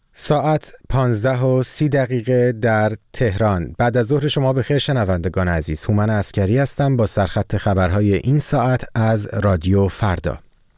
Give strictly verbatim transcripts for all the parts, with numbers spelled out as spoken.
ساعت پانزده و سی دقیقه در تهران. بعد از ظهر شما بخیر شنوندگان عزیز. هومن عسکری هستم با سرخط خبرهای این ساعت از رادیو فردا.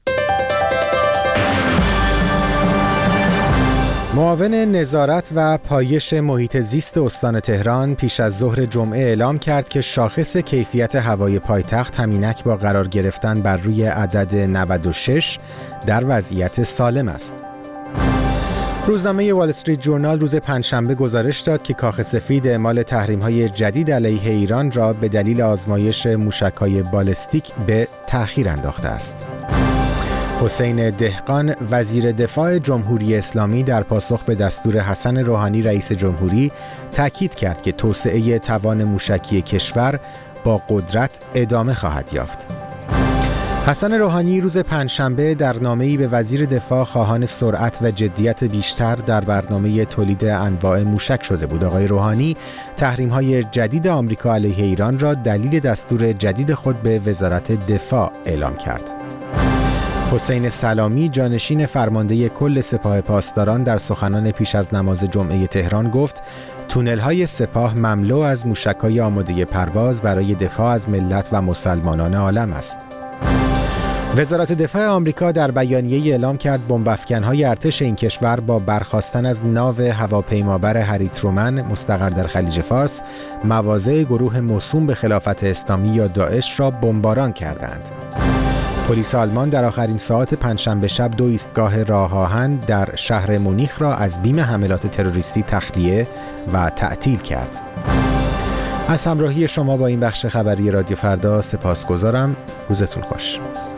معاون نظارت و پایش محیط زیست استان تهران پیش از ظهر جمعه اعلام کرد که شاخص کیفیت هوای پایتخت همینک با قرار گرفتن بر روی عدد نود و شش در وضعیت سالم است. روزنامه وال استریت جورنال روز پنجشنبه گزارش داد که کاخ سفید اعمال تحریم‌های جدید علیه ایران را به دلیل آزمایش موشک‌های بالستیک به تأخیر انداخته است. حسین دهقان وزیر دفاع جمهوری اسلامی در پاسخ به دستور حسن روحانی رئیس جمهوری تاکید کرد که توسعه توان موشکی کشور با قدرت ادامه خواهد یافت. حسن روحانی روز پنجشنبه در نامه‌ای به وزیر دفاع خواهان سرعت و جدیت بیشتر در برنامه تولید انواع موشک شده بود. آقای روحانی تحریم‌های جدید آمریکا علیه ایران را دلیل دستور جدید خود به وزارت دفاع اعلام کرد. حسین سلامی جانشین فرمانده کل سپاه پاسداران در سخنان پیش از نماز جمعه تهران گفت تونل‌های سپاه مملو از موشک‌های آماده پرواز برای دفاع از ملت و مسلمانان عالم است. وزارت دفاع آمریکا در بیانیه‌ای اعلام کرد بمب‌افکن‌های ارتش این کشور با برخاستن از ناو هواپیمابر هری ترومن مستقر در خلیج فارس مواضع گروه موسوم به خلافت اسلامی یا داعش را بمباران کردند. پلیس آلمان در آخرین ساعات پنجشنبه شب دو ایستگاه راه آهن در شهر مونیخ را از بیم حملات تروریستی تخلیه و تعطیل کرد. از همراهی شما با این بخش خبری رادیو فردا سپاسگزارم. روزتون خوش.